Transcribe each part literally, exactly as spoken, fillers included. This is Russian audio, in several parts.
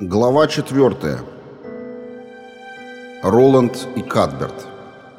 Глава четвертая. Роланд и Кадберт.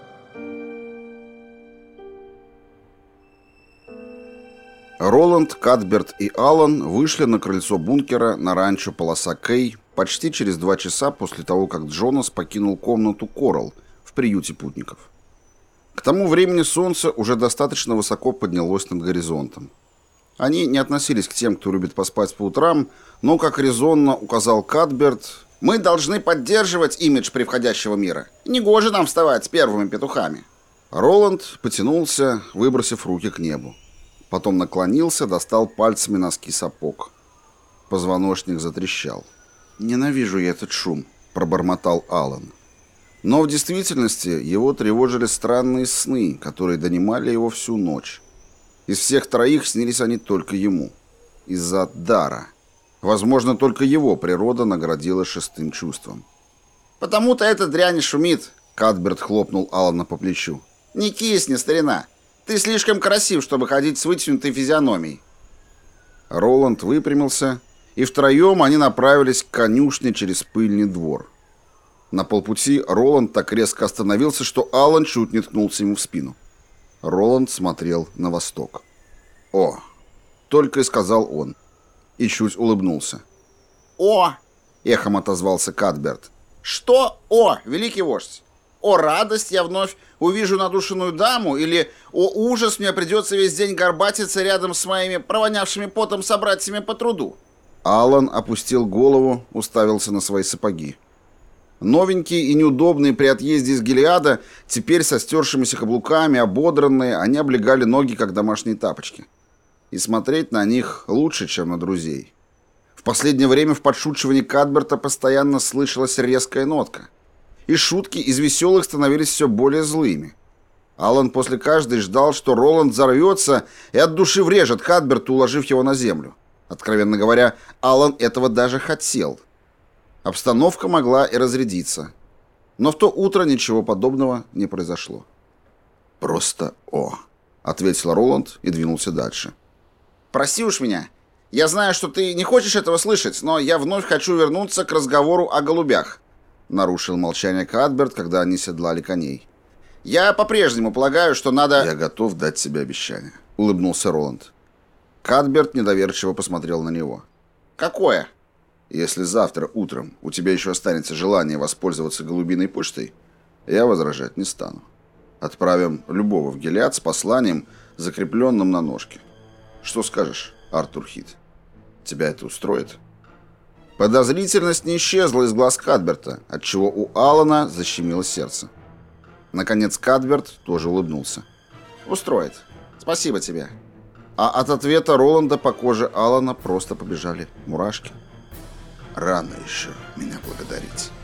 Роланд, Кадберт и Алан вышли на крыльцо бункера на ранчо Полоса Кей почти через два часа после того, как Джонас покинул комнату Коралл в приюте путников. К тому времени солнце уже достаточно высоко поднялось над горизонтом. Они не относились к тем, кто любит поспать по утрам, но, как резонно указал Кадберт, «Мы должны поддерживать имидж превходящего мира. Негоже нам вставать с первыми петухами». Роланд потянулся, выбросив руки к небу. Потом наклонился, достал пальцами носки сапог. Позвоночник затрещал. «Ненавижу я этот шум», — пробормотал Алан. Но в действительности его тревожили странные сны, которые донимали его всю ночь. Из всех троих снились они только ему. Из-за дара. Возможно, только его природа наградила шестым чувством. «Потому-то эта дрянь шумит», — Кадберт хлопнул Алана по плечу. «Не кисни, старина. Ты слишком красив, чтобы ходить с вытянутой физиономией». Роланд выпрямился, и втроем они направились к конюшне через пыльный двор. На полпути Роланд так резко остановился, что Алан чуть не ткнулся ему в спину. Роланд смотрел на восток. «О!» — только и сказал он. И чуть улыбнулся. «О!» — эхом отозвался Кадберт. «Что «о», великий вождь? О, радость, я вновь увижу надушенную даму? Или о, ужас, мне придется весь день горбатиться рядом с моими провонявшими потом собратьями по труду?» Алан опустил голову, уставился на свои сапоги. Новенькие и неудобные при отъезде из Гилеада, теперь со стершимися каблуками, ободранные, они облегали ноги, как домашние тапочки. И смотреть на них лучше, чем на друзей. В последнее время в подшучивании Кадберта постоянно слышалась резкая нотка. И шутки из веселых становились все более злыми. Алан после каждой ждал, что Роланд взорвется и от души врежет Кадберту, уложив его на землю. Откровенно говоря, Алан этого даже хотел. Обстановка могла и разрядиться. Но в то утро ничего подобного не произошло. «Просто о», — ответил Роланд и двинулся дальше. «Прости уж меня. Я знаю, что ты не хочешь этого слышать, но я вновь хочу вернуться к разговору о голубях», — нарушил молчание Кадберт, когда они седлали коней. «Я по-прежнему полагаю, что надо...» «Я готов дать себе обещание», — улыбнулся Роланд. Кадберт недоверчиво посмотрел на него. «Какое?» «Если завтра утром у тебя еще останется желание воспользоваться голубиной почтой, я возражать не стану. Отправим любого в Гилеад с посланием, закрепленным на ножке. Что скажешь, Артур Хит? Тебя это устроит?» Подозрительность не исчезла из глаз Кадберта, отчего у Алана защемило сердце. Наконец Кадберт тоже улыбнулся. «Устроит. Спасибо тебе». А от ответа Роланда по коже Алана просто побежали мурашки. «Рано еще меня благодарить».